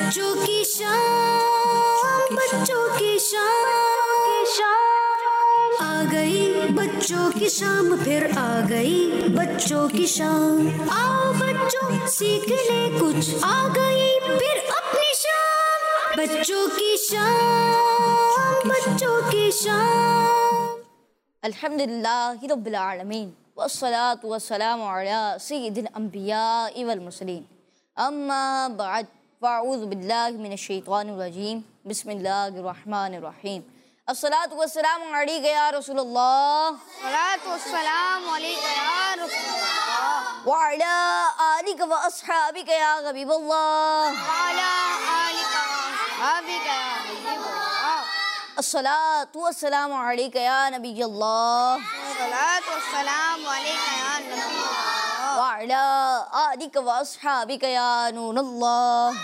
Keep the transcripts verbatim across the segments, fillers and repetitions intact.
बच्चों की शाम, बच्चों की शाम आ गई, बच्चों की शाम फिर आ गई, बच्चों की शाम। आओ बच्चों सीख ले कुछ, आ गई फिर अपनी शाम, बच्चों की शाम, बच्चों की शाम। अल्हम्दुलिल्लाहि रब्बिल आलमीन वस्सलातु वस्सलामु अला सय्यिदिल अंबियाइ वल मुरसलीन अम्मा बअद फ़अऊज़ु बिल्लाहि मिनश शैतानिर रजीम बिस्मिल्लाहिर रहमानिर रहीम। अस्सलातु वस्सलामु अलैका या रसूलल्लाह, अस्सलातु वस्सलामु अलैका या रसूलल्लाह, व अला आलिका व अस्हाबिका या हबीबल्लाह, व अला आलिका व अस्हाबिका या हबीबल्लाह। अस्सलातु वस्सलामु अलैका या नबियल्लाह, अस्सलातु वस्सलामु अलैका या नबियल्लाह, व अला आलिका व अस्हाबिका या नूरल्लाह।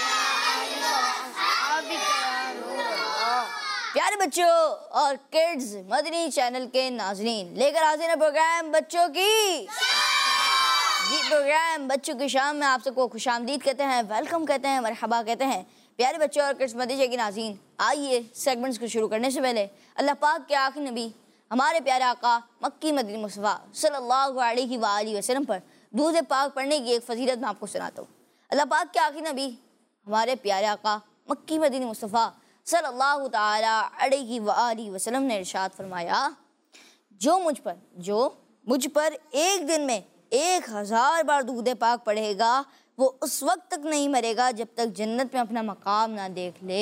प्यारे बच्चों और किड्स मदनी चैनल के नाज़रीन, लेकर हाजिर है प्रोग्राम बच्चों की जी प्रोग्राम बच्चों की शाम में आप सबको खुशामदीद कहते हैं, वेलकम कहते हैं, मरहबा कहते हैं। प्यारे बच्चों और किड्स मदनी चैनल के नाज़रीन, आइए सेगमेंट्स को शुरू करने से पहले अल्लाह पाक के आखिरी नबी हमारे प्यारे आका मक्की मदनी मुस्तफ़ा सल्लल्लाहु अलैहि वालैहि वसल्लम पर दूध पाक पढ़ने की एक फजीलत मैं आपको सुनाता हूँ। अल्लाह पाक के आखिरी नबी हमारे प्यारे आका मक्की मदनी मुस्तफ़ा सल्लल्लाहु ताला अलैहि वालैहि वसल्लम ने इरशाद फरमाया, जो मुझ पर जो मुझ पर एक दिन में एक हज़ार बार दूध पाक पढ़ेगा वो उस वक्त तक नहीं मरेगा जब तक जन्नत में अपना मकाम ना देख ले।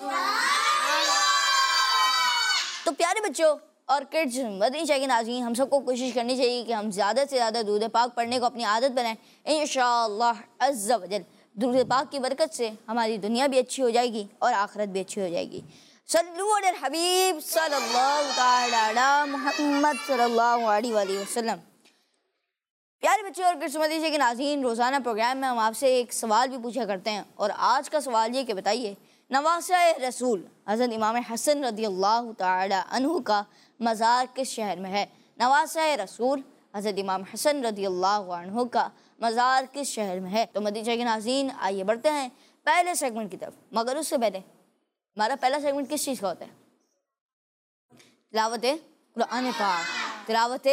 तो प्यारे बच्चों और किड्स मदनी चैनल के नाज़रीन, हम सबको कोशिश करनी चाहिए कि हम ज़्यादा से ज़्यादा दूध पाक पढ़ने को अपनी आदत बनाएं। इंशाअल्लाह अज़्ज़ा वजल दूध पाक की बरकत से हमारी दुनिया भी अच्छी हो जाएगी और आखिरत भी अच्छी हो जाएगी। सल्लु अलल हबीब सल्लल्लाहु तआला अला मुहम्मद सल्लल्लाहु अलैहि वसल्लम। प्यारे बच्चों और किड्स मदनी चैनल के नाज़रीन, रोज़ाना प्रोग्राम में हम आपसे एक सवाल भी पूछा करते हैं और आज का सवाल ये कि बताइए, नवासा रसूल हज़रत इमाम हसन रज़ियल्लाहु तआला अन्हु का मज़ार किस शहर में है? नवासा रसूल हज़रत इमाम हसन रज़ियल्लाहु अन्हु का मज़ार किस शहर में है? तो मदनी चैनल के नाज़रीन, आइए बढ़ते हैं पहले सेगमेंट की तरफ, मगर उससे पहले हमारा पहला सेगमेंट किस चीज़ का होता है? तिलावत कुरान पाक। तिलावत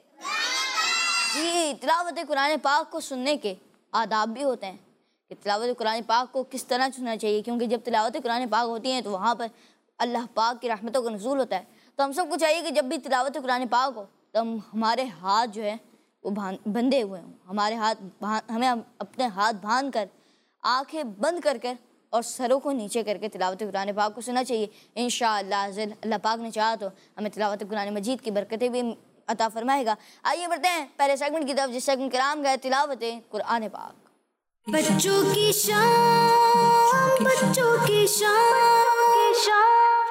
जी तिलावत कुरान पाक को सुनने के आदाब भी होते हैं कि तिलावत कुरान पाक को किस तरह सुनना चाहिए, क्योंकि जब तिलावत कुरान पाक होती है तो वहाँ पर अल्लाह पाक की रहमतों का नुज़ूल होता है। तो हम सबको चाहिए कि जब भी तिलावत कुरान पाक हो तो हम हमारे हाथ जो है वो बंधे हुए हों, हमारे हाथ हमें अपने हाथ बांध कर आँखें बंद कर कर और सरों को नीचे करके तिलावत कुरान पाक को सुनना चाहिए। इंशाअल्लाह अल्लाह पाक ने चाहा तो हमें तिलावत कुरान मजीद की बरकतें भी अता फरमाएगा। आइए बढ़ते हैं पहले सेगमेंट की तरफ, जिस सेगमेंट का नाम है तिलावत कुरान पाक। बच्चों की शाम, बच्चों की शाम।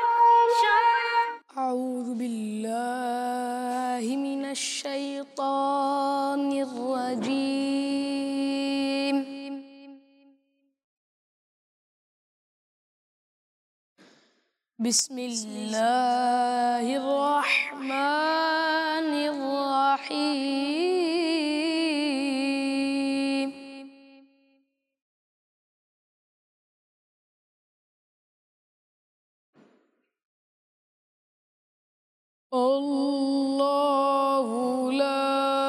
अऊज़ु बिल्लाहि मिनश शैतानिर रजीम। बिस्मिल्लाहिर रहमानिर रहीम। अल्लाहु ला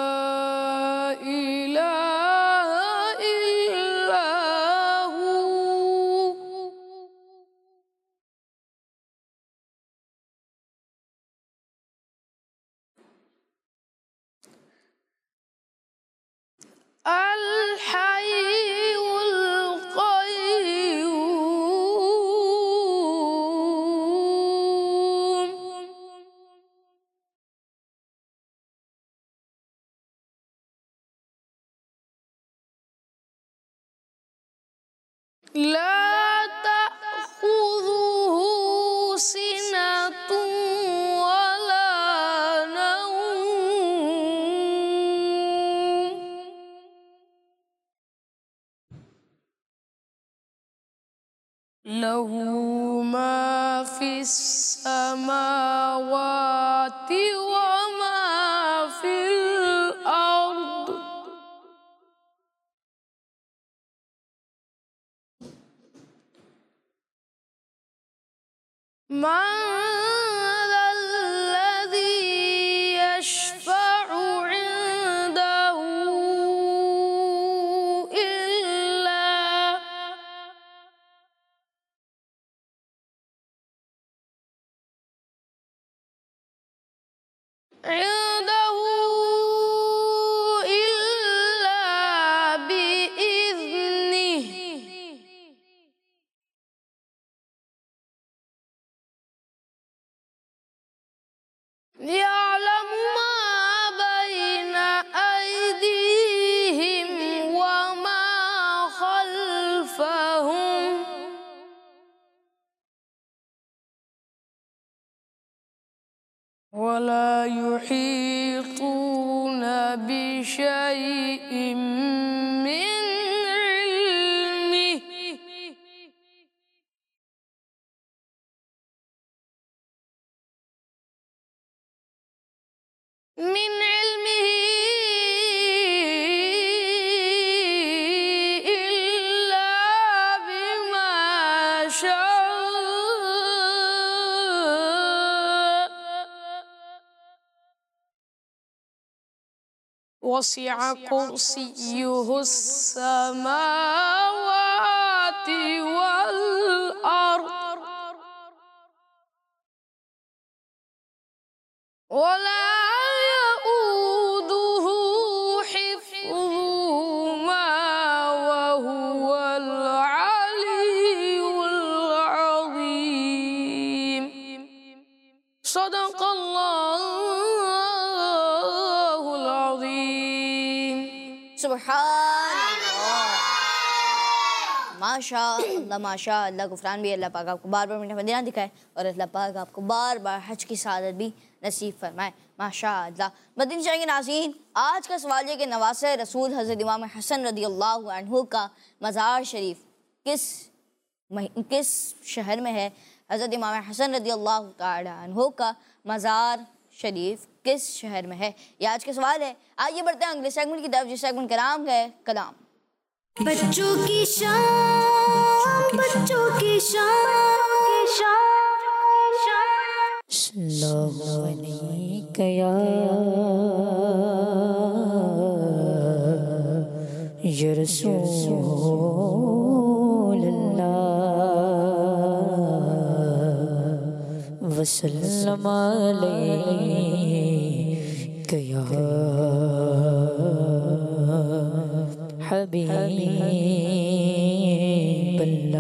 इलाहा इल्ला हू अल हय्युल क़य्यूम। ला तअख़ुज़ुहु सिनतुन वला नौम। लहू मा फ़िस समावाति व मा फ़िल अर्द। من ذا الذي يشفع عنده إلا عنده إلا بإذنه يعلم ما بين أيديهم وما خلفهم ولا يحيطون بشيء من علمه من علمه إلا بما شاء وسع كرسيه السماوات والأرض ولا يؤوده حفظهما وهو العلي العظيم صدق الله العظيم सुभान अल्लाह, माशा अल्लाह माशा अल्लाह। गुफरान भी अल्लाह पाक आपको बार बार मीठा मदीना दिखाए और अल्लाह पाक आपको बार बार हज की सआदत भी नसीब फरमाए, माशा अल्लाह। मदीना के नाज़रीन, आज का सवाल है कि नवासे रसूल हज़रत इमाम हसन रदी अल्लाह अन्हु का मज़ार शरीफ किस किस शहर में है? हज़रत इमाम हसन रदी अल्लाह तआला अन्हु का मज़ार शरीफ किस शहर में है? ये आज का सवाल है। आइए बढ़ते हैं अगले सेगमेंट की तरफ, जिस सेगमेंट का नाम है कलाम। बच्चों की शान, बच्चों की शान, सल्लल्लाहु अलैका या या रसूल अल्लाह वसल्लम अलैका या हबीब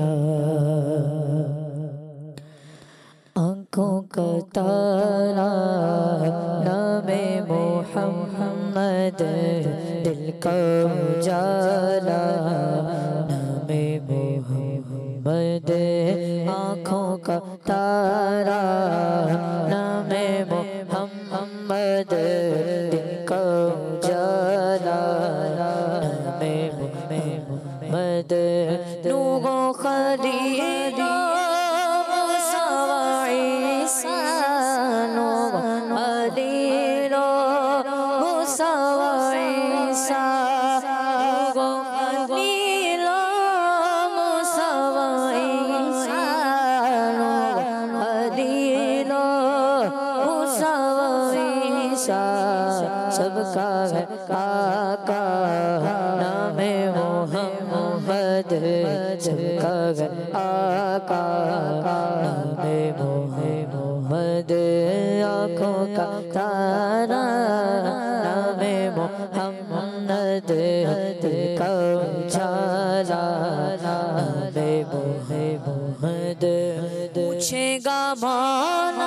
अल्लाह। आँखों का तारा नामे मोहम्मद, दिल का उजाला नामे मोहम्मद। आँखों का तारा नामे मोहम्मद, दिल का उजाला नामे मोहम्मद। नूगो खलीलो सबका है आका नामे मोहम्मद, सबका है आका नामे मोहम्मद। आँखों का तारा नामे मोहम्मद, दिल का उजाला नामे मोहम्मद। पूछेगा मौला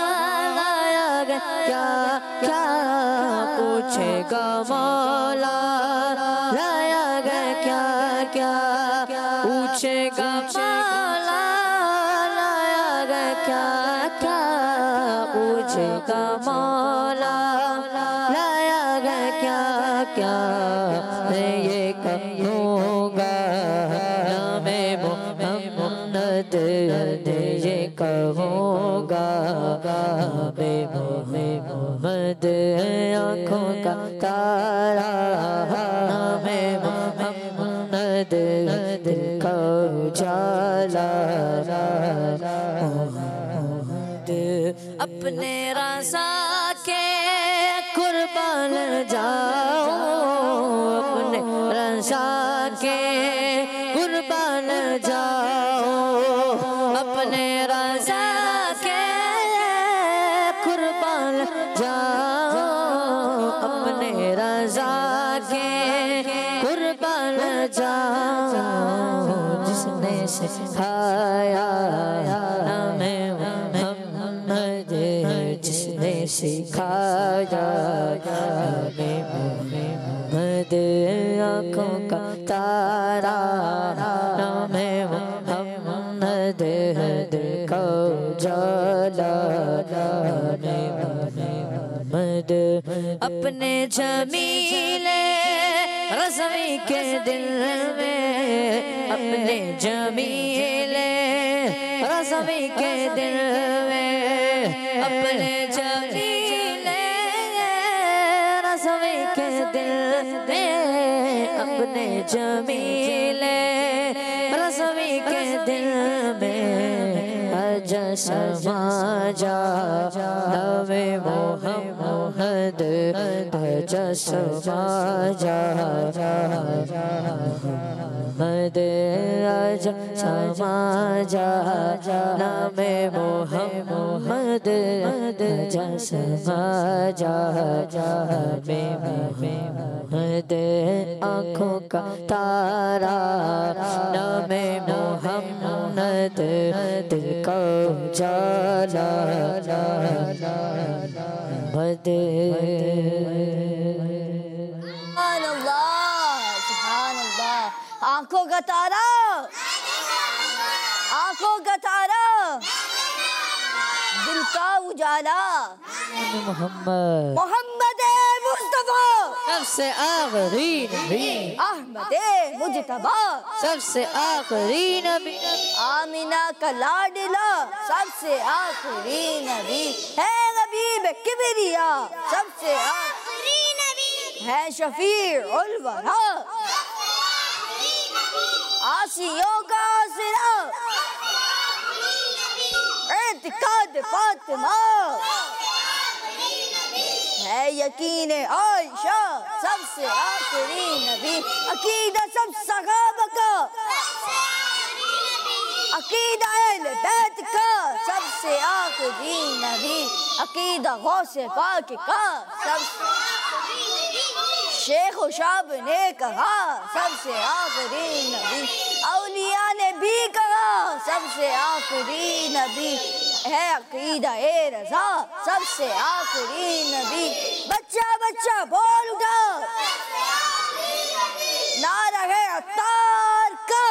क्या क्या, पूछेगा मौला लाया गया क्या क्या, पूछेगा मौला लाया गया क्या क्या, पूछेगा मौला लाया गया क्या क्या। मैं ये कहूँगा नामे मोहम्मद, ये कहूँगा नामे मोहम्मद। आँखों का तारा नामे मोहम्मद, दिल का उजाला अपने रज़ा के कुर्बान जाओ, अपने रज़ा के कुर्बान जाओ, अपने रज़ा के कुर्बान जाओ, अपने रज़ा के कुर्बान जाओ। जिसने सिखाया नामे मोहम्मद, जिसने सिखाया नामे मोहम्मद, आँखों का तारा नामे मोहम्मद, दिल का उजाला नामे मोहम्मद। अपने जमीले रज़वी के दिल में, अपने जमीले रज़वी के दिल में, अपने जमीले रज़वी के दिल में, अपने जमीले रज़वी के दिल में आजा समा जा नामे मोहम्मद, आजा समा जा मोहम्मद, आजा समा जा नामे मोहम्मद, आजा समा जा नामे मोहम्मद। आँखों का तारा नामे मोहम्मद, दिल का उजाला मोहम्मद। सुभान अल्लाह, सुभान अल्लाह। आँखों का तारा, आँखों का तारा, दिल का उजाला मोहम्मद, मोहम्मद मुस्तफा, सबसे आखिरी नबी, अहमद मुजतबा, सबसे आखिरी नबी, आमिना का लाडला, सबसे आखिरी नबी है, नबी किबरिया, सबसे आखिरी नबी है, शफीर उल वरा, आसियों का सिरा, एतिकाद फातिमा है, यकीन आयशा, सबसे आखिरी नबी, अकीदा सब सहाबा का, अकीदा अहले बैत का, सबसे आखिरी नबी, अकीदा गौसे पाक का, सबसे शेख शाब ने कहा, सबसे आखिरी नबी, औलिया ने भी कहा, सबसे आखिरी नबी है, अकीदा ए रज़ा, सबसे आखिरी नबी। बच्चा बच्चा बोल उठा, नारा है अत्तार का,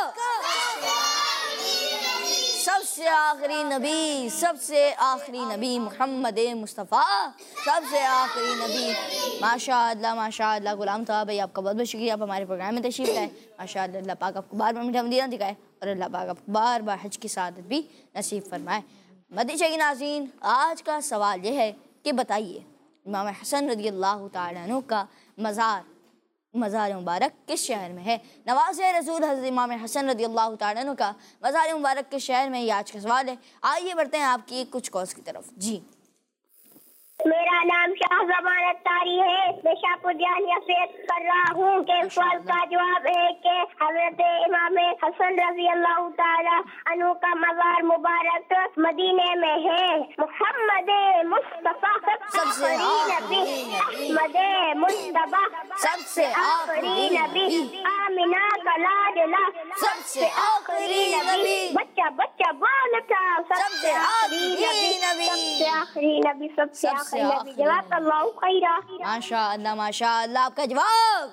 सबसे आखिरी नबी, सबसे आखिरी नबी मोहम्मद मुस्तफ़ा, सबसे आखिरी नबी। माशाअल्लाह माशाअल्लाह। गुलाम साहब भाई आपका बहुत बहुत शुक्रिया, आप हमारे प्रोग्राम में तशरीफ़ लाए। माशाअल्लाह, अल्लाह पाक आपको बार बार मीठा मदीना दिखाए और अल्लाह पाक आपको बार बार हज की सआदत भी नसीब फरमाए। मदीना के नाज़रीन, आज का सवाल यह है कि बताइए इमाम हसन रज़ी अल्लाह तआला अन्हु का मज़ार मज़ार मुबारक किस शहर में है? नवाज़े रसूल हज़रत इमाम हसन रज़ी अल्लाह तआला अन्हु का मज़ार मुबारक किस शहर में, ये आज का सवाल है। आइए बढ़ते हैं आपकी कुछ कॉज की तरफ। जी, मेरा नाम शाहज़बान अत्तारी है, मैं शाहपुर जानिया से कर रहा हूँ। के सवाल का जवाब है कि हज़रत इमाम हसन रज़ी अल्लाह तआला अन्हु का मज़ार मुबारक मदीने में है। मोहम्मद मुस्तफ़ा सबसे आखिरी नबी, अहमद मुस्तफ़ा सबसे आखिरी नबी, आमिना का लाडला सबसे आखिरी नबी, बच्चा बच्चा बोल उठा सबसे आखिरी नबी, सबसे आखिरी नबी, सबसे आखिरी नबी। जज़ाकल्लाहु खैरा। माशाअल्लाह माशाअल्लाह, आपका जवाब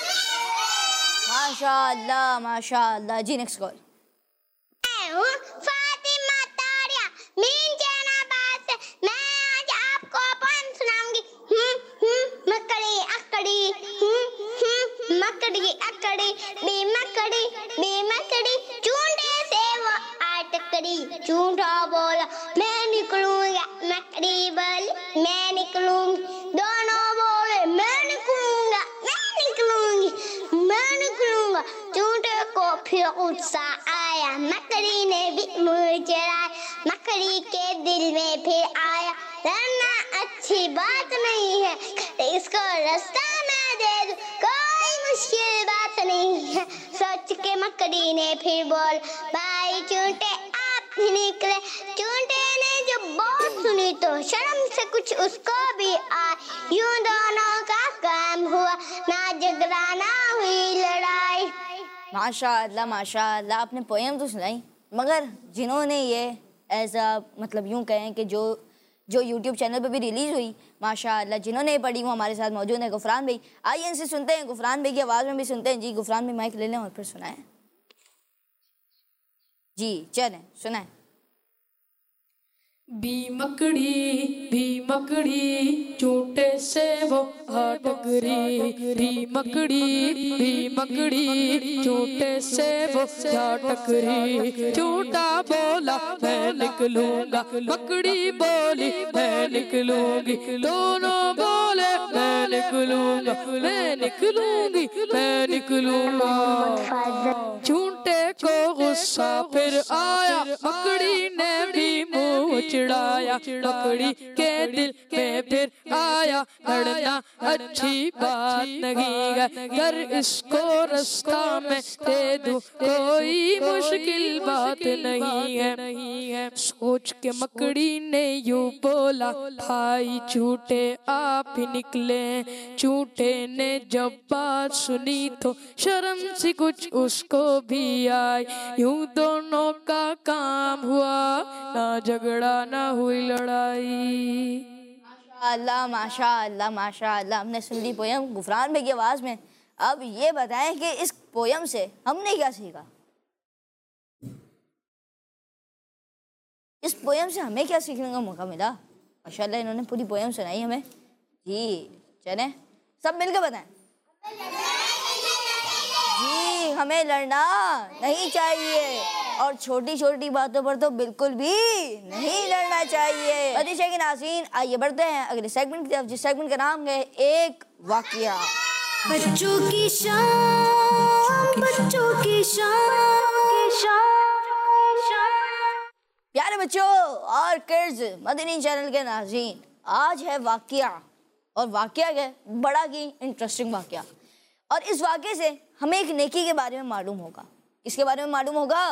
माशाअल्लाह माशाअल्लाह। जी, नेक्स्ट कॉल। मैं हूँ फातिमा तारिया मीन जैनाबाद से। मैं आज आपको पोएम सुनाऊंगी। हम्म हम्म मकड़ी अकड़ी, हम्म हम्म मकड़ी अकड़ी, बी मकड़ी बी मकड़ी, चूंडे से वो अटकड़ी। चूंडा बोला मैं निकलूंगा, मकड़ी बोली मैं निकलूंगी। दोनों बोले मैं निकलूंगा, मैं निकलूंगी, मैं निकलूंगा। चूंडे को फिर गुस्सा आया, मकड़ी ने भी मुँह चढ़ाया। मकड़ी के दिल में फिर आया लड़ना अच्छी बात नहीं है, इसको रास्ता मैं दे दूं, कोई मुश्किल बात नहीं है। सोच के मकड़ी ने फिर बोल, भाई चूंटे आप ही निकले। चूंटे ने जब बात सुनी तो शर्म से कुछ उसको भी आ, यूं दोनों का काम हुआ, ना झगड़ा ना हुई लड़ाई। माशाअल्लाह माशाअल्लाह, आपने पोएम तो सुनाई, मगर जिन्होंने ये एज अ मतलब यूं कहें कि जो जो यूट्यूब चैनल पे भी रिलीज़ हुई, माशाअल्लाह जिन्होंने पढ़ी वो हमारे साथ मौजूद हैं। गुफरान भाई, आइए इनसे सुनते हैं, गुफरान भाई की आवाज़ में भी सुनते हैं। जी गुफरान भाई माइक ले लें और फिर सुनाएं। जी चलें सुनाएं। भी मकड़ी भी मकड़ी चूंटे से वो टकरी, भी मकड़ी भी मकड़ी चूंटे से वो टकरी। चूंटा बोला मैं निकलूंगा, मकड़ी बोली मैं निकलूंगी, दोनों बोले मैं निकलूंगा, मैं निकलूंगी, मैं निकलूंगा। चूंटे को गुस्सा फिर आया, मकड़ी ने भी मुंह चिढ़ाया, मकड़ी के दिल में फिर आया, लड़ना अच्छी बात नहीं है, कर इसको रास्ता में दे दूं, कोई मुश्किल बात नहीं है। सोच के मकड़ी ने यूं बोला, भाई झूठे आप ही निकले। झूठे ने जब बात सुनी तो शर्म से कुछ उसको भी आई, यूं दोनों का काम हुआ, ना झगड़ा ना हुई लड़ाई। माशाअल्लाह माशाअल्लाह माशाअल्लाह, हमने सुन ली पोयम गुफरान भाई की आवाज़ में। अब ये बताएं कि इस पोयम से हमने क्या सीखा, इस पोयम से हमें क्या सीखने का मौका मिला। माशाअल्लाह इन्होंने पूरी पोयम सुनाई हमें। जी चलें सब मिलकर बताएं। जी हमें लड़ना नहीं चाहिए और छोटी छोटी बातों पर तो बिल्कुल भी नहीं लड़ना चाहिए। मदीशा के नाज़रीन, आइए बढ़ते हैं अगले सेगमेंट की तरफ, जिस सेगमेंट का नाम है एक वाकया। बच्चों की शान, बच्चों की शान। प्यारे बच्चों और किड्स मदनी चैनल के नाज़रीन, आज है वाकया और वाकया है बड़ा ही इंटरेस्टिंग वाकया, और इस वाकये से हमें एक नेकी के बारे में मालूम होगा। किसके बारे में मालूम होगा?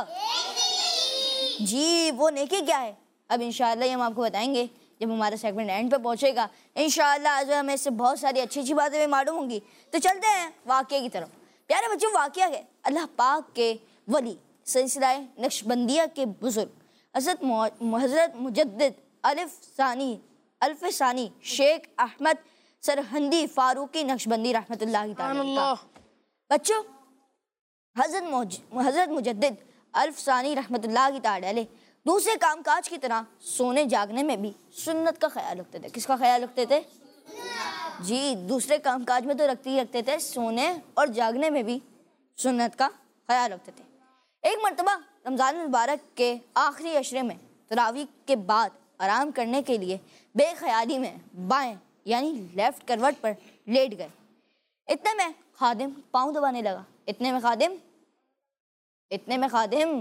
जी वो नेकी क्या है, अब इंशाअल्लाह हम आपको बताएंगे जब हमारा सेगमेंट एंड पे पहुंचेगा। इंशाअल्लाह आज हमें इससे बहुत सारी अच्छी अच्छी बातें भी मालूम होंगी। तो चलते हैं वाकये की तरफ। प्यारे बच्चों, वाकया है अल्लाह पाक के वली सिलसिला नक्शबंदिया के बुजुर्ग हज़रत हज़रत मुजद्दिद अलिफ सानी अल्फ सानी शेख अहमद सरहंदी फारूकी नक्शबंदी रहमतुल्लाहि तआला। बच्चों, हज़रत हज़रत मुजद्दिद अल्फ सानी रहमतुल्लाहि तआला दूसरे कामकाज की तरह सोने जागने में भी सुन्नत का ख्याल रखते थे। किसका ख्याल रखते थे? जी दूसरे कामकाज में तो रखते ही रखते थे, सोने और जागने में भी सुन्नत का ख्याल रखते थे। एक मरतबा रमज़ान मुबारक के आखिरी अशरे में तरावी के बाद आराम करने के लिए बेख्याली में बाएं यानी लेफ्ट करवट पर लेट गए। इतने में खादिम पाँव दबाने लगा। इतने में खादिम इतने में खादिम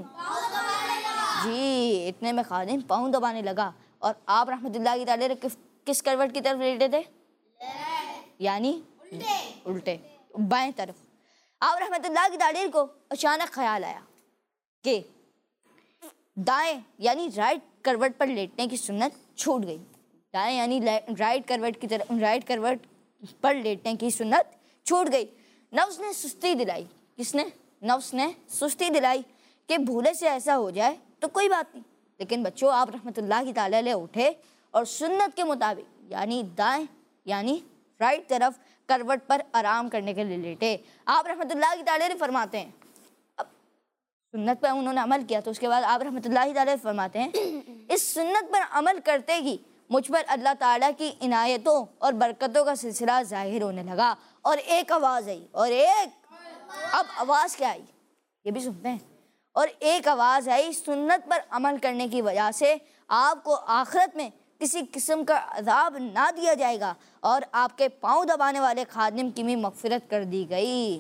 जी इतने में खादिम पाँव दबाने लगा और आप रहमतुल्लाहि तआला किस किस करवट की तरफ लेटे थे? यानी उल्टे बाएं तरफ। आप रहमतुल्लाहि तआला को अचानक ख्याल आया कि दाएं यानी राइट करवट पर लेटने की सुन्नत छूट गई। दाएं यानी राइट करवट की तरफ राइट करवट पर लेटने की सुन्नत छूट गई। नफ्स ने सुस्ती दिलाई। किसने? नफ्स ने सुस्ती दिलाई कि भूले से ऐसा हो जाए तो कोई बात नहीं। लेकिन बच्चों, आप रहमतुल्लाहि तआला अलैह उठे और सुन्नत के मुताबिक यानी दाएं यानी राइट तरफ करवट पर आराम करने के लिए लेटे। आप रहमतुल्लाहि तआला अलैह फरमाते हैं, अब सुन्नत पर उन्होंने अमल किया तो उसके बाद आप रहमतुल्लाहि तआला अलैह फरमाते हैं, इस सुन्नत पर अमल करते ही मुझ पर अल्लाह ताला की इनायतों और बरकतों का सिलसिला जाहिर होने लगा। और एक आवाज़ आई और एक अब आवाज़ क्या आई ये भी सुनते हैं। और एक आवाज़ आई, सुन्नत पर अमल करने की वजह से आपको आखिरत में किसी किस्म का अजाब ना दिया जाएगा और आपके पाँव दबाने वाले खादिम की भी मगफिरत कर दी गई।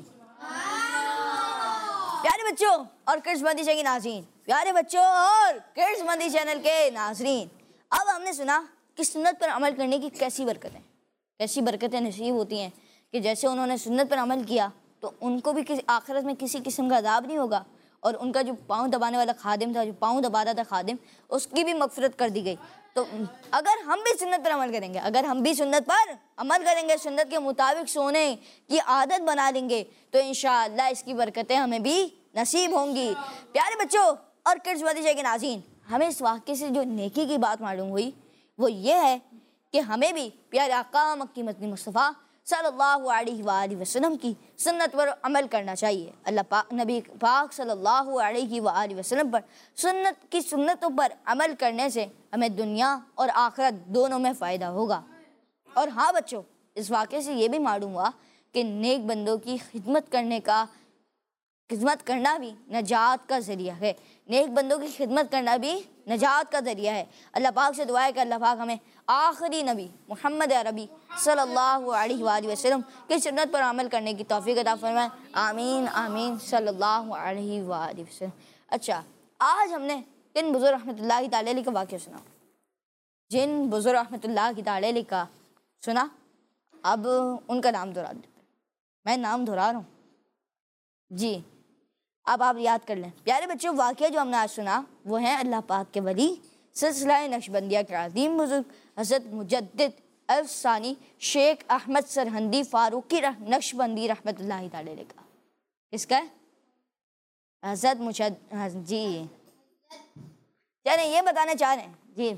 प्यारे बच्चों और किड्स मंदी चैनल के नाज़रीन, प्यारे बच्चों और किड्स मंदी चैनल के नाज़रीन, अब हमने सुना कि सुन्नत पर अमल करने की कैसी बरकतें कैसी बरकतें नसीब होती हैं कि जैसे उन्होंने सुन्नत पर अमल किया तो उनको भी किसी आखिरत में किसी किस्म का अज़ाब नहीं होगा, और उनका जो पाँव दबाने वाला खादिम था, जो पाँव दबा रहा था खादिम, उसकी भी मगफिरत कर दी गई। तो अगर हम भी सुन्नत पर अमल करेंगे, अगर हम भी सुन्नत पर अमल करेंगे, सुन्नत के मुताबिक सोने की आदत बना लेंगे, तो इंशाअल्लाह इसकी बरकतें हमें भी नसीब होंगी। प्यारे बच्चों और किड्स मदीशा के नाज़रीन, हमें इस वाक़े से जो नेकी की बात मालूम हुई वो ये है कि हमें भी प्यारे आका मक्की मदनी मुस्तफ़ा सल्लल्लाहु अलैहि वसल्लम की सुन्नत पर अमल करना चाहिए। अल्लाह पाक नबी पाक सल्लल्लाहु अलैहि वसल्लम पर सुन्नत की सुन्नतों पर अमल करने से हमें दुनिया और आखिरत दोनों में फ़ायदा होगा। और हाँ बच्चों, इस वाक़े से ये भी मालूम हुआ कि नेक बंदों की खिदमत करने का खिदमत करना भी नजात का ज़रिया है। नेक बंदों की खिदमत करना भी नजात का ज़रिया है। अल्लाह पाक से दुआ है कि अल्लाह पाक हमें आखिरी नबी मोहम्मद अरबी सल्लल्लाहु अलैहि वसल्लम की सुन्नत पर अमल करने की तौफीक अता फरमाए। आमीन आमीन सल्लल्लाहु अलैहि वसल्लम। अच्छा, आज हमने किन बुज़ुर्ग रहमतुल्लाहि तआला अलैहि का वाक़या सुना, जिन बुज़ुर्ग रहमतुल्लाहि तआला अलैहि का सुना, अब उनका नाम दोहरा देते। मैं नाम दोहरा रहा हूँ जी, अब आप याद कर लें। प्यारे बच्चों, वाक़या जो हमने आज सुना वो है अल्लाह पाक के वली सिलसिला नक्शबंदिया के अज़ीम बुज़ुर्ग हज़रत मुजद्दिद अल-सानी शेख अहमद सरहंदी फ़ारूकी नक्शबंदी रहमतुल्लाहि तआला अलैह का। इसका हज़रत मुजद्दिद जी चलें ये बताना चाह रहे हैं जी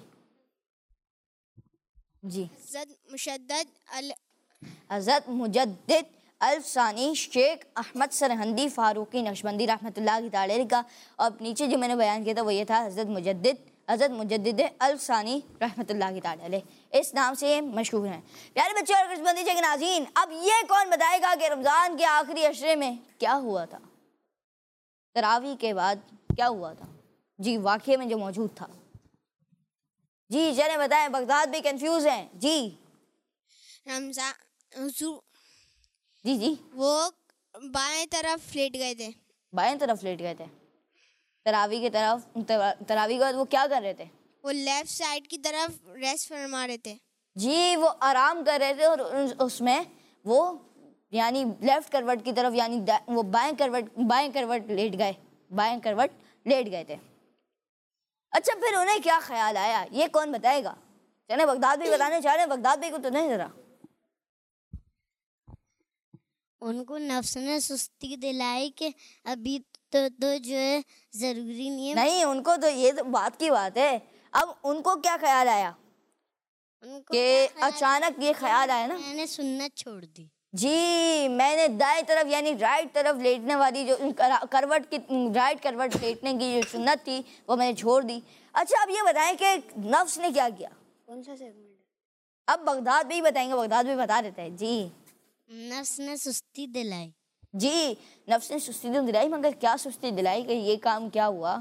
जी हज़रत मुशद्दद अल हज़रत मुजद्दिद अल-सानी शेख अहमद सरहंदी फ़ारूकी नक्शबंदी रहमतुल्लाहि तआला अलैह का। और नीचे जो मैंने बयान किया था वो ये था हज़रत मुजद्दिद हज़रत मुजद्दिद अल-सानी रहमतुल्लाहि तआला अलैह, इस नाम से मशहूर हैं। प्यारे बच्चों और किस्मती के नाज़रीन, अब ये कौन बताएगा कि रमज़ान के आखिरी अशरे में क्या हुआ था, तरावी के बाद क्या हुआ था? जी, वाक़े में जो मौजूद था। जी चले बताएं, बगदाद भी कंफ्यूज हैं जी। रमज़ान हुजूर जी जी वो बाएं तरफ लेट गए थे। बाएं तरफ लेट गए थे तरावी की तरफ। तरावी के बाद वो क्या कर रहे थे? वो लेफ्ट साइड की तरफ रेस्ट फरमा रहे थे। जी, वो आराम कर रहे थे और उसमें वो यानी लेफ्ट करवट की तरफ यानी वो बाएं करवट बाएं करवट लेट गए बाएं करवट लेट गए थे। अच्छा, फिर उन्हें क्या ख्याल आया ये कौन बताएगा? चले बगदाद भी बताने चाह रहे हैं, बगदाद भी को तो नहीं जरा। उनको नफ्स ने सुस्ती दिलाई कि अभी तो, तो जो है जरूरी नहीं है। नहीं, उनको तो ये तो बात की बात है। अब उनको क्या ख्याल आया कि अचानक ये ख्याल आया ना, मैंने सुन्नत छोड़ दी। जी, मैंने दाएं तरफ यानी राइट तरफ लेटने वाली जो करवट की राइट करवट लेटने की जो सुन्नत थी वो मैंने छोड़ दी। अच्छा, अब ये बताएं कि नफ्स ने क्या किया? कौन सा सेगमेंट? अब बगदाद भी बताएंगे, बगदाद भी बता देते हैं जी। नफ्स ने सुस्ती दिलाई। जी, नफ्स ने सुस्ती तो दिलाई, मगर क्या सुस्ती दिलाई कि ये काम क्या हुआ?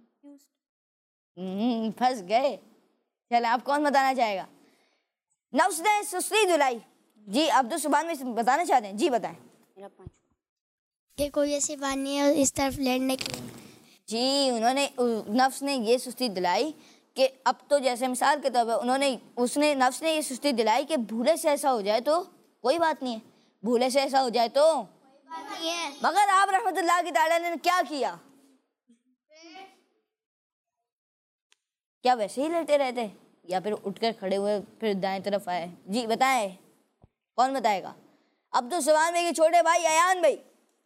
फंस गए। चले, आप कौन बताना चाहेगा? नफ्स ने सुस्ती दिलाई। जी, अब्दुल सुभान में बताना चाहते हैं जी, बताएं। मेरा पाँच कि कोई ऐसी बात नहीं है इस तरफ लेटने की। जी, उन्होंने नफ्स ने ये सुस्ती दिलाई कि अब तो जैसे मिसाल के तौर पर उन्होंने उसने नफ्स ने ये सुस्ती दिलाई कि भूले से ऐसा हो जाए तो कोई बात नहीं है, भूले से ऐसा हो जाए तो मगर आप रहमतुल्लाह की ताला ने क्या किया? क्या वैसे ही लेटे रहते या फिर उठकर खड़े हुए फिर दाएं तरफ आए? जी बताएं, कौन बताएगा? अब्दुल सुभान भाई के छोटे भाई अयान भाई।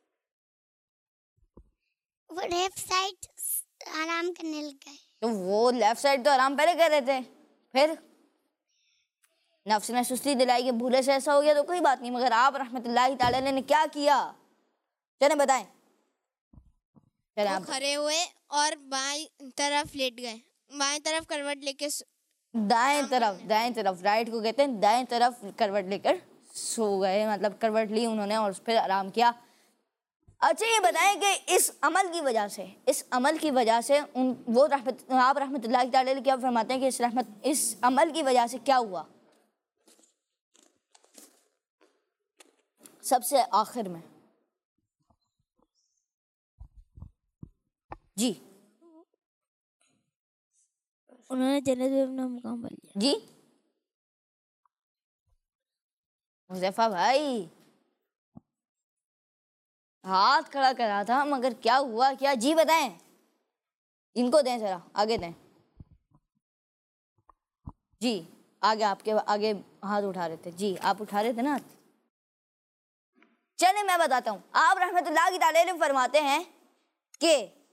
वो लेफ्ट साइड आराम करने लग गए। तो वो लेफ्ट साइड तो आराम पहले कर रहे थे, फिर नफ्स ने सुस्ती दिलाई कि भूले से ऐसा हो गया तो कोई बात नहीं, मगर आप रहमतुल्लाह ताला ने क्या किया? चले बताएं। चले आप खड़े हुए और बाएं तरफ लेट गए, बाएं तरफ करवट लेके दाएं तरफ दाएं तरफ राइट को कहते हैं, दाएं तरफ करवट लेकर सो गए, मतलब करवट ली उन्होंने और फिर आराम किया। अच्छा, ये बताएं कि इस अमल की वजह से इस अमल की वजह से उन वो रहमत आप रहमतुल्लाह ताला क्या फरमाते हैं कि इस रहमत इस अमल की वजह से क्या हुआ? सबसे आखिर में जी उन्होंने जन्नत में अपना मुकाम पा लिया। जी हुज़ैफा भाई हाथ खड़ा करा था मगर क्या हुआ क्या? जी बताएं। इनको दें जरा, आगे दें जी। आगे आपके आगे हाथ उठा रहे थे जी, आप उठा रहे थे ना। चले मैं बताता हूँ। आप रहमतुल्लाह की ताला अलैह फरमाते हैं कि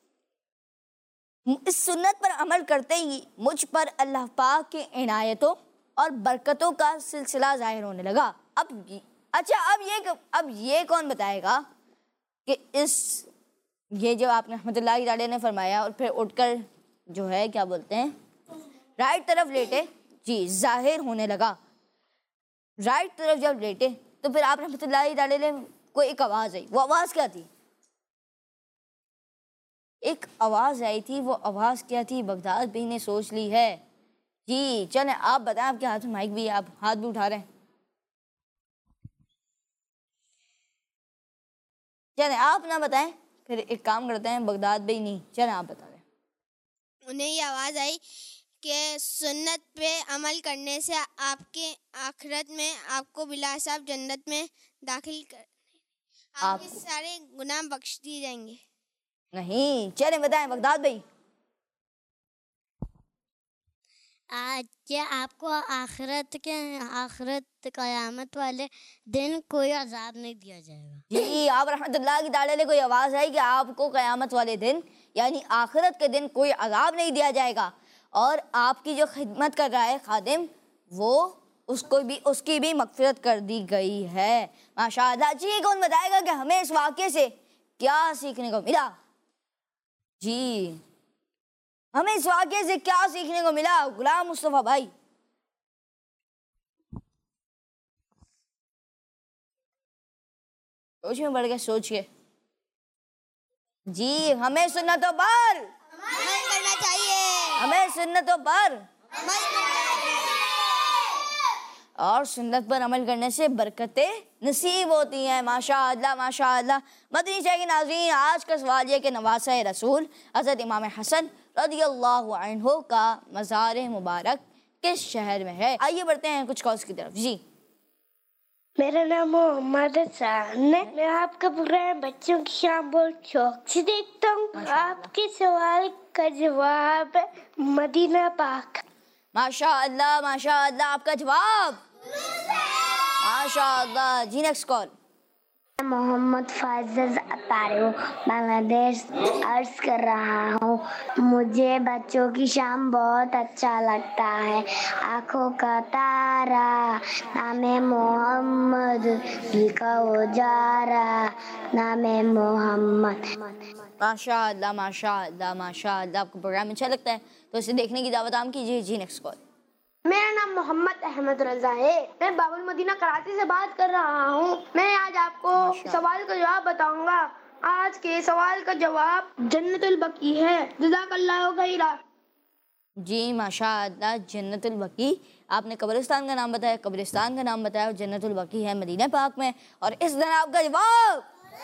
इस सुन्नत पर अमल करते ही मुझ पर अल्लाह पाक के इनायतों और बरकतों का सिलसिला जाहिर होने लगा। अब अच्छा अब ये अब ये कौन बताएगा कि इस ये जो आपने रहमतुल्लाह की ताला अलैह ने फरमाया और फिर उठकर जो है क्या बोलते हैं राइट तरफ लेटे जी, जाहिर होने लगा। राइट तरफ जब लेटे तो फिर आप रहमतुल्लाह की ताला अलैह को एक आवाज़ आई। वो आवाज़ क्या थी? एक आवाज़ आई थी। वो आवाज़ क्या थी? बगदाद भाई ने सोच ली है जी। चलें आप बताएं, आपके हाथ में माइक भी है, आप हाथ भी उठा रहे हैं। चलें आप ना बताएं, फिर एक काम करते हैं, बगदाद भाई नहीं, चलें आप बता दें। उन्हें ये आवाज़ आई कि सुन्नत पे अमल करने से आपके आखिरत में आपको बिलाहिसाब जन्नत में दाखिल कर आपके आप... सारे गुनाह बख्श दिए जाएंगे। नहीं, चलें बताएं बगदाद भाई। आज आपको आखिरत के आखिरत क़यामत वाले दिन कोई अजाब नहीं दिया जाएगा जी। आप रहमतुल्लाह की ताला अलैह को आवाज़ आई कि आपको क़यामत वाले दिन यानी आखिरत के दिन कोई अजाब नहीं दिया जाएगा। और आपकी जो खिदमत कर रहा है खादिम, वो उसको भी उसकी भी मग़फ़िरत कर दी गई है। माशाअल्लाह जी। कौन बताएगा कि हमें इस वाक़े से क्या सीखने को मिला? जी हमें इस वाक़े से क्या सीखने को मिला? गुलाम मुस्तफ़ा भाई। सोच में बढ़ गए, सोच के जी। हमें सुन्नतों पर अमल करना चाहिए। हमें सुन्नतों पर और सुन्नत पर अमल करने से बरकतें नसीब होती हैं। माशाअल्लाह माशाअल्लाह। मदनी चैनल के नाज़रीन, आज का सवाल ये कि नवासा रसूल हज़रत इमाम हसन रज़ियल्लाहु अन्हु का मज़ार मुबारक किस शहर में है? आइए बढ़ते हैं कुछ कॉल्स की तरफ जी। मेरा नाम मोहम्मद हसन है। मैं आपका प्रोग्राम बच्चों की शाम बहुत शौक से देखता हूँ। आपके सवाल का जवाब मदीना पाक। माशाअल्लाह माशाअल्लाह। आपका जवाब माशाअल्लाह जी। Next call. मोहम्मद फाइज़ अतारी हूँ, बांग्लादेश अर्ज कर रहा हूँ। मुझे बच्चों की शाम बहुत अच्छा लगता है। आँखों का तारा, नामे मोहम्मद, दिल का उजारा, नामे मोहम्मद। माशाअल्लाह माशाअल्लाह माशाअल्लाह। आपको प्रोग्राम अच्छा लगता है तो इसे देखने की दावत आम कीजिए जी। Next call. मेरा नाम मोहम्मद अहमद रजा है। मैं बाबुल मदीना कराची से बात कर रहा हूँ। मैं आज आपको सवाल का जवाब बताऊंगा। आज के सवाल का जवाब जन्नतुल बकी है। जज़ाकल्लाहु खैरा। जी माशाअल्लाह। जन्नतुल बकी। आपने कब्रिस्तान का नाम बताया, कब्रिस्तान का नाम बताया और जन्नतुल बकी है मदीना पाक में। और इस दिन आपका जवाब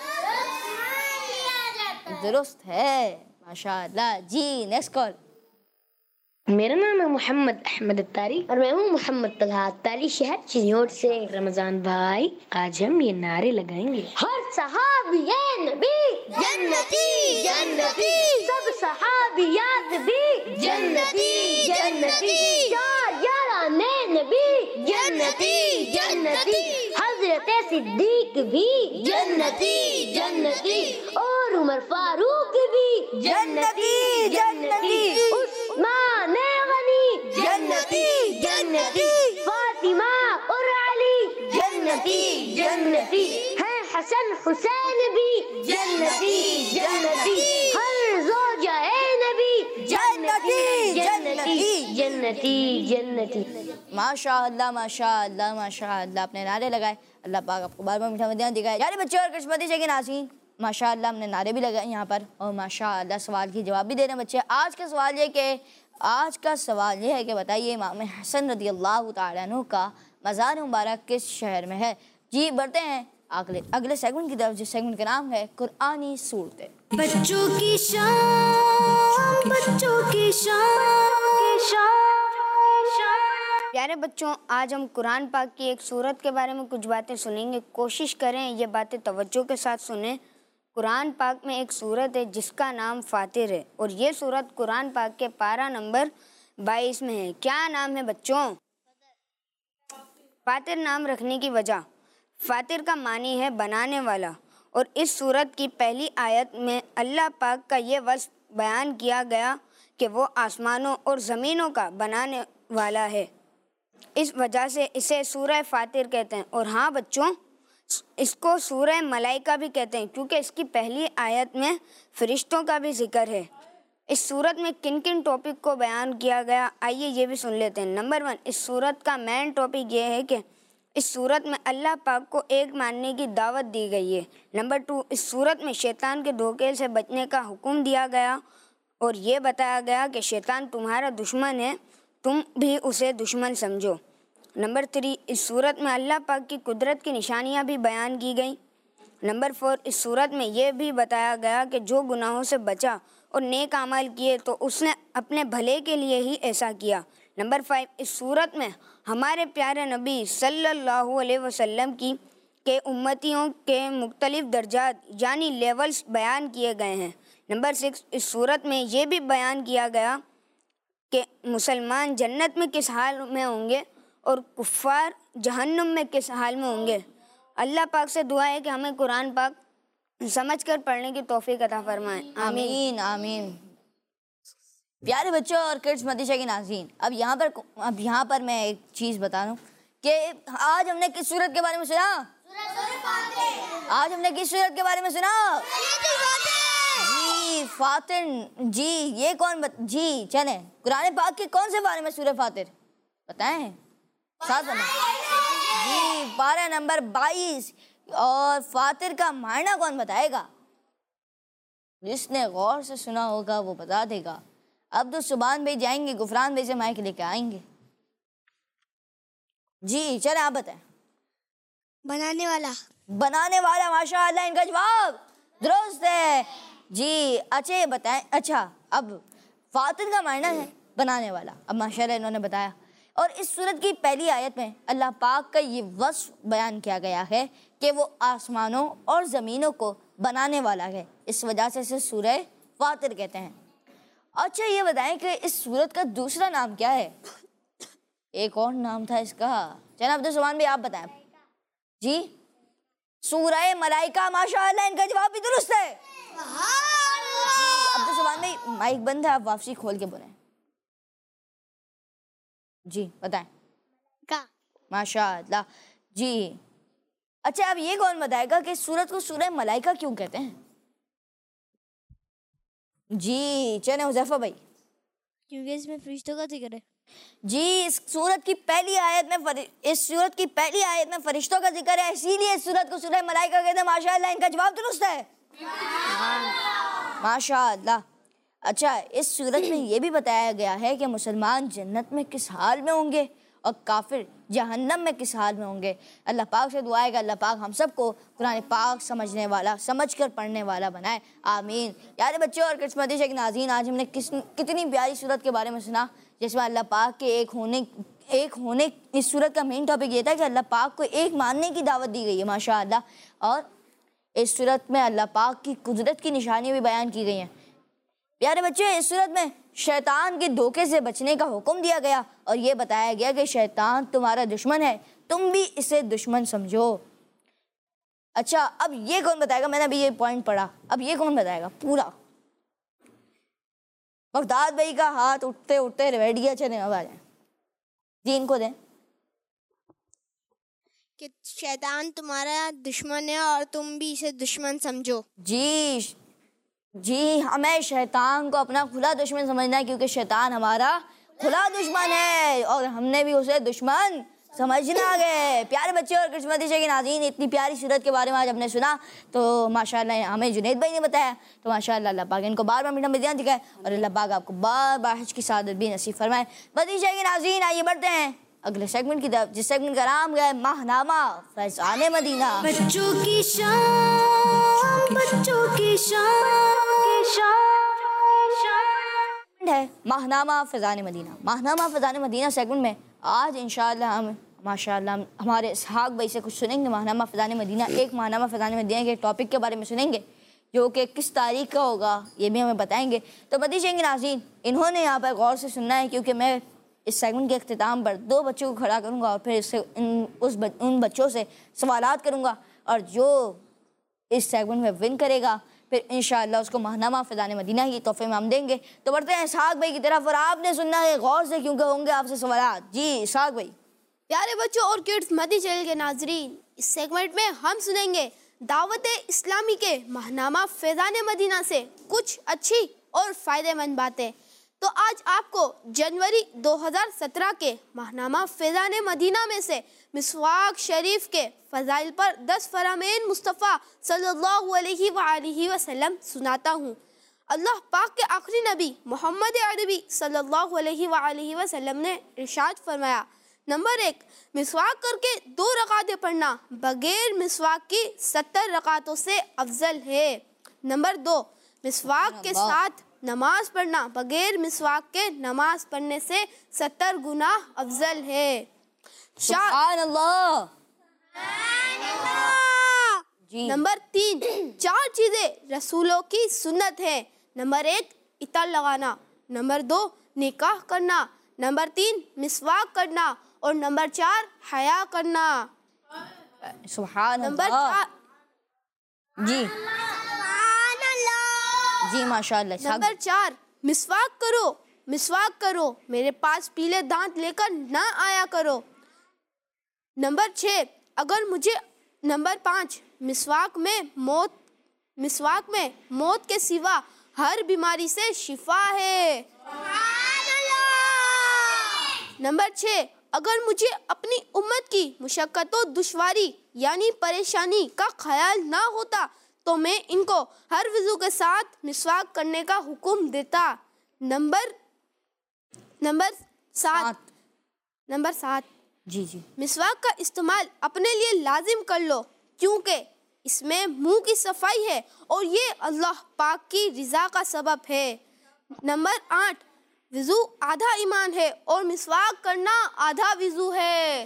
दुरुस्त है माशाअल्लाह जी। Next call. मेरा नाम है मोहम्मद अहमद अत्तारी और मैं हूँ मोहम्मद तलहा अत्तारी, शहर चिन्योट से। रमजान भाई, आज हम ये नारे लगाएंगे। हर सहाबिये नबी जन्नती जन्नती, सब सहाबियात भी जन्नती जन्नती, चार याराने नबी जन्नती जन्नती, हजरत सिद्दीक भी जन्नती जन्नती, और उमर फारूक भी जन्नती जन्नती, उस्मान गनी जन्नती जन्नती, फातिमा और अली जन्नती जन्नती, है हसन हुसैन भी जन्नती जन्नती, हर ज़ौजाए नबी जन्नती जन्नती जन्नती जन्नती। माशाअल्लाह माशाअल्लाह माशाअल्लाह। आपने नारे लगाए, अल्लाह पाक आपको बार बार मीठा मदीना दिखाए। यारे बच्चों और किस्मती के नाज़रीन, माशाअल्लाह हमने नारे भी लगाए यहाँ पर और माशाअल्लाह सवाल की जवाब भी दे रहे हैं बच्चे। आज का सवाल ये कि आज का सवाल ये है कि बताइए इमाम हसन रज़ियल्लाहु तआला अन्हु का मज़ार मुबारक किस शहर में है? जी बढ़ते हैं अगले अगले सेगमेंट की तरफ, जिस सेगमेंट का नाम है कुरानी सूरतें। बच्चों की शान, बच्चों की शान, प्यारे बच्चों, आज हम कुरान पाक की एक सूरत के बारे में कुछ बातें सुनेंगे। कोशिश करें ये बातें तवज्जो के साथ सुनें। कुरान पाक में एक सूरत है जिसका नाम फातिर है और ये सूरत कुरान पाक के पारा नंबर बाईस में है। क्या नाम है बच्चों? फातिर नाम रखने की वजह, फातिर का मानी है बनाने वाला, और इस सूरत की पहली आयत में अल्लाह पाक का ये वस्फ बयान किया गया कि वो आसमानों और ज़मीनों का बनाने वाला है। इस वजह से इसे सूरह फातिर कहते हैं। और हाँ बच्चों, इसको सूरह मलाइका भी कहते हैं क्योंकि इसकी पहली आयत में फरिश्तों का भी जिक्र है। इस सूरत में किन किन टॉपिक को बयान किया गया, आइए ये भी सुन लेते हैं। नंबर वन, इस सूरत का मेन टॉपिक ये है कि इस सूरत में अल्लाह पाक को एक मानने की दावत दी गई है। नंबर टू, इस सूरत में शैतान के धोखे से बचने का हुक्म दिया गया और ये बताया गया कि शैतान तुम्हारा दुश्मन है, तुम भी उसे दुश्मन समझो। नंबर थ्री, इस सूरत में अल्लाह पाक की कुदरत की निशानियां भी बयान की गई। नंबर फोर, इस सूरत में यह भी बताया गया कि जो गुनाहों से बचा और नेक अमल किए तो उसने अपने भले के लिए ही ऐसा किया। नंबर फाइव, इस सूरत में हमारे प्यारे नबी सल्लल्लाहु अलैहि वसल्लम की के उम्मतियों के मुख्तलिफ दर्जात यानी लेवल्स बयान किए गए हैं। नंबर सिक्स, इस सूरत में ये भी बयान किया गया कि मुसलमान जन्नत में किस हाल में होंगे और कुफ्फार जहन्नुम में किस हाल में होंगे। अल्लाह पाक से दुआ है कि हमें कुरान पाक समझकर पढ़ने की तौफीक अता फरमाए। आमीन आमीन। प्यारे बच्चों और किड्स मदीशा की नाज़रीन, अब यहाँ पर अब यहाँ पर मैं एक चीज़ बता दूँ कि आज हमने किस सूरत के बारे में सुना? आज हमने किस सूरत के बारे में सुना? जी फातिर। जी ये कौन बत... जी चले कुरान पाक के कौन से बारे में सूरह फातिर बताएं? साथ में जी पारा नंबर बाईस। और फातिर का मायना कौन बताएगा? जिसने गौर से सुना होगा वो बता देगा। अब तो सुभान भाई जाएंगे, गुफरान भाई से माइक लेके आएंगे। जी चले आप बताएं। बनाने वाला। बनाने वाला, माशाअल्लाह, इनका जवाब दुरुस्त है। जी अच्छा ये बताएं। अच्छा अब फातिर का मायना है बनाने वाला, अब माशाअल्लाह इन्होंने बताया। और इस सूरत की पहली आयत में अल्लाह पाक का ये वस्फ बयान किया गया है कि वो आसमानों और ज़मीनों को बनाने वाला है। इस वजह से इसे सूरह फातिर कहते हैं। अच्छा ये बताएं कि इस सूरत का दूसरा नाम क्या है? एक और नाम था इसका, जनाब अब्दुल सुभान भाई आप बताएं। जी सूरह मलाइका। माशाअल्लाह इनका जवाब भी दुरुस्त है। जी अब्दुल सुभान भाई माइक बंद है, आप वापसी खोल के बोलें। जी बताएं। का माशाअल्लाह। जी अच्छा अब ये कौन बताएगा कि सूरत को सूरह मलाइका क्यों कहते हैं? जी चले हुज़ैफा भाई। क्योंकि इसमें फरिश्तों का जिक्र है। जी इस सूरत की पहली आयत में इस सूरत की पहली आयत में फरिश्तों का जिक्र है, इसीलिए इस सूरत को सूरह मलाइका कहते हैं। माशाअल्लाह इनका जवाब दुरुस्त है। माशाअल्लाह। अच्छा इस सूरत में ये भी बताया गया है कि मुसलमान जन्नत में किस हाल में होंगे और काफिर जहन्नम में किस हाल में होंगे। अल्लाह पाक से दुआ है कि अल्लाह पाक हम सबको कुरान पाक समझने वाला, समझकर पढ़ने वाला बनाए। आमीन। यार बच्चों और किड्स मदीशा की नाज़रीन, आज हमने किस कितनी प्यारी सूरत के बारे में सुना जिसमें अल्लाह पाक के एक होने एक होने इस सूरत का मेन टॉपिक ये था कि अल्लाह पाक को एक मानने की दावत दी गई है। माशाअल्लाह। और इस सूरत में अल्लाह पाक की कुदरत की निशानियाँ भी बयान की गई हैं। प्यारे बच्चों इस सूरत में शैतान के धोखे से बचने का हुक्म दिया गया और ये बताया गया कि शैतान तुम्हारा दुश्मन है, तुम भी इसे दुश्मन समझो। अच्छा अब ये कौन बताएगा? मैंने अभी ये पॉइंट पढ़ा, अब ये कौन बताएगा पूरा? बगदाद भाई का हाथ उठते उठते रेडिया चले अब आ जाए। जी इनको दें। कि शैतान तुम्हारा दुश्मन है और तुम भी इसे दुश्मन समझो। जी जी हमें शैतान को अपना खुला दुश्मन समझना है क्योंकि शैतान हमारा खुला दुश्मन है और हमने भी उसे दुश्मन समझना है। प्यारे बच्चे और किड्स मदीशा की नाज़रीन, इतनी प्यारी सूरत के बारे में आज हमने सुना तो माशाअल्लाह हमें जुनैद भाई ने बताया, तो माशाअल्लाह अल्लाह पाक इनको बार बार मीठा मिजान दिखाए और अल्लाह पाक आपको बार बार हज की सादत भी नसीब फरमाए। मदीशा की नाज़रीन आइए बढ़ते हैं अगले सेगमेंट की तरफ, जिस सेगमेंट का नाम है माहनामा फैज़ाने मदीना। बच्चों की शान, बच्चों की शान, है माहनामा फ़ैज़ान मदीना। माहनामा फ़ैज़ान मदीना सेगमेंट में आज इंशाअल्लाह हम माशाअल्लाह हम हमारे इसहाक भाई से कुछ सुनेंगे। माहनामा फ़ैज़ान मदीना, एक माहनामा फ़ैज़ान मदीना के टॉपिक के बारे में सुनेंगे जो कि किस तारीख का होगा ये भी हमें बताएंगे। तो मदीना के नाज़रीन, इन्होंने यहाँ पर गौर से सुनना है क्योंकि मैं इस सेगमेंट के अख्तिताम पर दो बच्चों को खड़ा करूँगा और फिर इससे इन उस ब, उन बच्चों से सवालात करूँगा और जो इस सेगमेंट में विन करेगा फिर इंशाअल्लाह उसको माहनामा फ़ैज़ान मदीना की तोहफे में हम देंगे। तो बढ़ते हैं इसहाक भाई की तरफ और आपने सुनना है गौर से क्योंकि होंगे आपसे सवालात। जी इसहाक भाई। प्यारे बच्चों और किड्स मदी चैनल के नाजरीन, इस सेगमेंट में हम सुनेंगे दावत इस्लामी के माहनामा फ़ैज़ान मदीना से कुछ अच्छी और फ़ायदेमंद बातें। तो आज आपको जनवरी दो हज़ार सत्रह के माहनामा फ़ैज़ान मदीना में से मिसवाक शरीफ के फ़ज़ाइल पर दस फरामेन मुस्तफ़ा सल्लल्लाहु अलैहि वआलिहि वसल्लम सुनाता हूँ। अल्लाह पाक के आखिरी नबी मोहम्मद अरबी सल्लल्लाहु अलैहि वआलिहि वसल्लम ने इरशाद फरमाया, नंबर एक, मिसवाक करके दो रकातें पढ़ना बगैर मिसवाक की सत्तर रकातों से अफजल है। नंबर दो, मिसवाक के साथ नमाज पढ़ना बगैर मिसवाक के नमाज पढ़ने से सत्तर गुना अफजल है। सुभान अल्लाह। जी। नंबर तीन, चार चीजें रसूलों की सुन्नत है। नंबर एक, इतर लगाना। नंबर दो, निकाह करना। नंबर तीन, मिसवाक करना और नंबर चार, हया करना। सुभान नंबर अल्लाह। चार जी जी माशाअल्लाह। नंबर चार, मिसवाक करो मिसवाक करो मेरे पास पीले दांत लेकर ना आया करो। नंबर छः, अगर मुझे नंबर पाँच, मिसवाक में मौत मिसवाक में मौत के सिवा हर बीमारी से शिफा है। नंबर छः, अगर मुझे अपनी उम्मत की मुशक्क़तों दुश्वारी यानी परेशानी का ख्याल ना होता तो मैं इनको हर वज़ू के साथ मिसवाक करने का हुक्म देता। नंबर नंबर सात नंबर सात जी जी मिसवाक का इस्तेमाल अपने लिए लाजिम कर लो क्योंकि इसमें मुंह की सफाई है और ये अल्लाह पाक की रिज़ा का सबब है। नंबर आठ, वज़ू आधा ईमान है और मिसवाक करना आधा वज़ू है।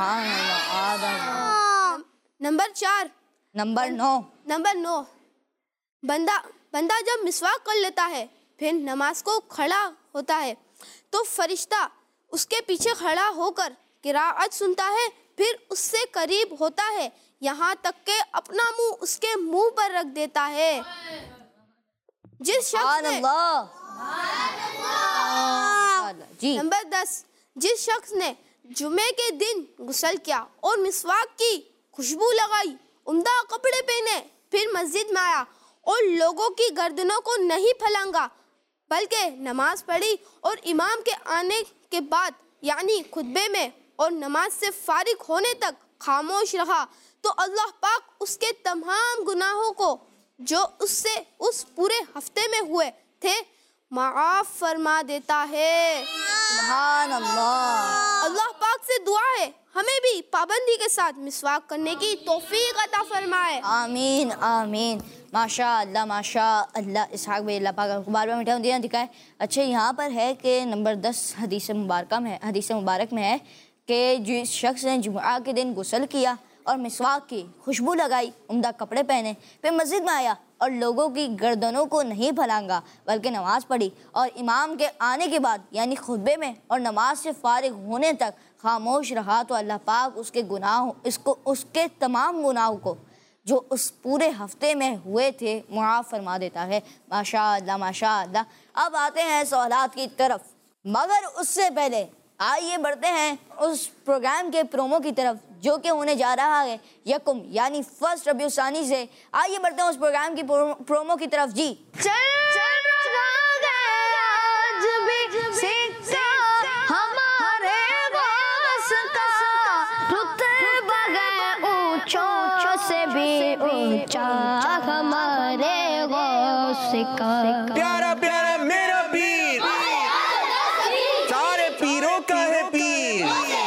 नंबर चार नंबर नौ नंबर नौ बंदा बंदा जब मिसवाक कर लेता है फिर नमाज को खड़ा होता है तो फरिश्ता उसके पीछे खड़ा होकर किराअत सुनता है, फिर उससे करीब होता है यहाँ तक के अपना मुंह उसके मुंह पर रख देता है। जिस शख्स ने जी। नंबर दस, जिस शख्स ने जुमे के दिन गुस्ल किया और मिसवाक की खुशबू लगाई, उम्दा कपड़े पहने, फिर मस्जिद में आया और लोगों की गर्दनों को नहीं फैलांगा बल्कि नमाज पढ़ी और इमाम के आने के बाद यानी खुतबे में और नमाज से फारिग होने तक खामोश रहा तो अल्लाह पाक उसके तमाम गुनाहों को जो उससे उस पूरे हफ्ते में हुए थे माफ फरमा देता है। सुभान अल्लाह। अल्लाह पाक से दुआ है हमें भी पाबंदी के साथ मिसवाक करने की तौफीक अता फरमाए। आमीन आमीन। माशा अल्लाह माशा अल्लाह। इसहाक भाई अल्लाह पाक आपको बार बार मिठा देना दिखाए। अच्छा, यहाँ पर है कि नंबर दस हदीस मुबारक में हदीस मुबारक में है कि जिस शख्स ने जुमा के दिन गुस्ल किया और मिसवाक की खुशबू लगाई, उम्दा कपड़े पहने, फिर मस्जिद में आया और लोगों की गर्दनों को नहीं फैलांगा बल्कि नमाज पढ़ी और इमाम के आने के बाद यानी खुतबे में और नमाज से फारिग होने तक खामोश रहा तो अल्लाह पाक उसके गुनाह इसको उसके तमाम गुनाहों को जो उस पूरे हफ्ते में हुए थे मुआफ़ फरमा देता है। माशा अल्लाह माशा अल्लाह। अब आते हैं सवालात की तरफ, मगर उससे पहले आइए बढ़ते हैं उस प्रोग्राम के प्रोमो की तरफ जो कि होने जा रहा है यकुम यानी फर्स्ट रबीउल सानी से। आइए बढ़ते हैं उस प्रोग्राम की प्रोमो की तरफ। जी प्यारा प्यारा मेरा पीर, सारे पीरों का है पीर।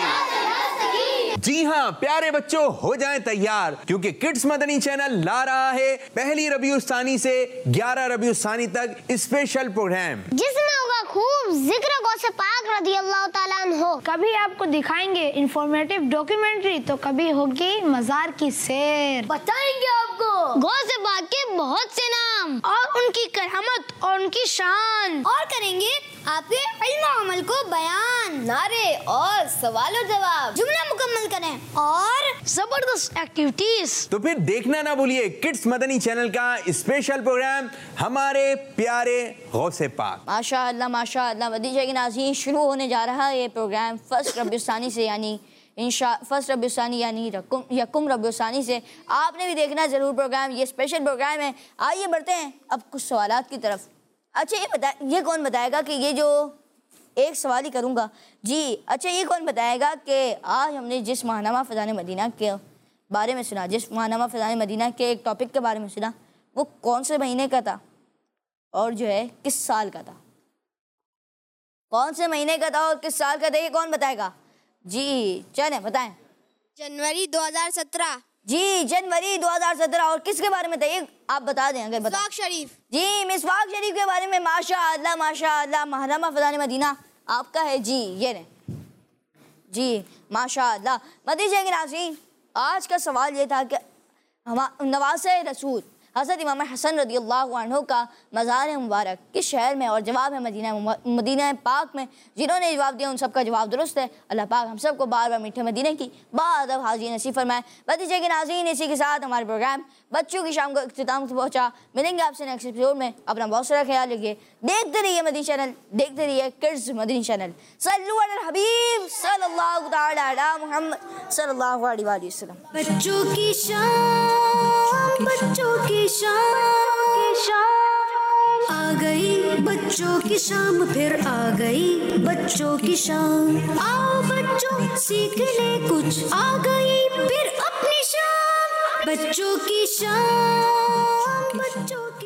जी हाँ प्यारे बच्चों, हो जाएं तैयार क्योंकि किड्स मदनी चैनल ला रहा है पहली रबीउल सानी से ग्यारह रबीउल सानी तक स्पेशल प्रोग्राम जिसमें होगा खूब जिक्र गौसे पाक रज़ी अल्लाह ताला अन्हो। कभी आपको दिखाएंगे इंफॉर्मेटिव डॉक्यूमेंट्री तो कभी होगी मजार की सैर। बताएंगे आपको गौसे पाक के बहुत से नाम और उनकी करामत और उनकी शान, और करेंगे आपके इल्म और अमल को बयान। नारे और सवाल और जवाब, जुमला मुकम्मल करें और जबरदस्त एक्टिविटीज। तो फिर देखना ना भूलिए किड्स मदनी चैनल का स्पेशल प्रोग्राम हमारे प्यारे गौसे पाक। माशाअल्लाह माशाअल्लाह। मदीजा के नाज़रीन, शुरू होने जा रहा है ये प्रोग्राम फर्स्ट रबीउस्तानी से, यानी इंशा फर्स्ट रबीउस्तानी यानी रकुम यकुम रबीउस्तानी से। आपने भी देखना जरूर प्रोग्राम, ये स्पेशल प्रोग्राम है। आइए बढ़ते हैं अब कुछ सवालात की तरफ। अच्छा ये बता ये कौन बताएगा कि ये जो एक सवाल ही करूँगा जी, अच्छा ये कौन बताएगा कि आज हमने जिस माहनामा फ़ज़ान मदीना के बारे में सुना, जिस माहनामा फ़ज़ान मदीना के एक टॉपिक के बारे में सुना, वो कौन से महीने का था और जो है किस साल का था? कौन से महीने का था और किस साल का था, ये कौन बताएगा जी? चलें बताएं। जनवरी दो हज़ार सत्रह। जी जनवरी दो हज़ार सत्रह। और किसके बारे में था ये आप बता दें अगर बता। मिसवाक शरीफ। जी मिसवाक शरीफ के बारे में। माशाअल्लाह माशाअल्लाह। माहनामा फ़ज़ान मदीना आपका है जी, ये रहे जी माशाअल्लाह। मदीजे के नाज़रीन, आज का सवाल ये था कि हम नवासे रसूल हज़रत इमाम हसन रज़ियल्लाहु अन्हु का मज़ार मुबारक किस शहर में, और जवाब है मदीना मदीना पाक में। जिन्होंने जवाब दिया उन सबका जवाब दुरुस्त है। अल्लाह पाक हम सबको बार बार मीठे मदीने की बादब हाज़िर नसीब फरमाए। मदीजे के नाज़रीन, इसी के साथ हमारे प्रोग्राम बच्चों की शाम को इख्तिताम को पहुँचा। मिलेंगे आपसे नेक्स्ट एपिसोड में। अपना बहुत सारा ख्याल रखिए। देखते रहिए मदनी चैनल, देखते रहिए किड्स मदनी चैनल। सल्लु अलल हबीब सल्लल्लाहु तआला अला मुहम्मद सल्लल्लाहु अलैहि वसल्लम। बच्चों की शाम, बच्चों की शाम, आ गई बच्चों की शाम, फिर आ गई बच्चों की शाम। आओ बच्चों सीख ले कुछ, आ गई फिर अपनी शाम। बच्चों की शाम, बच्चों की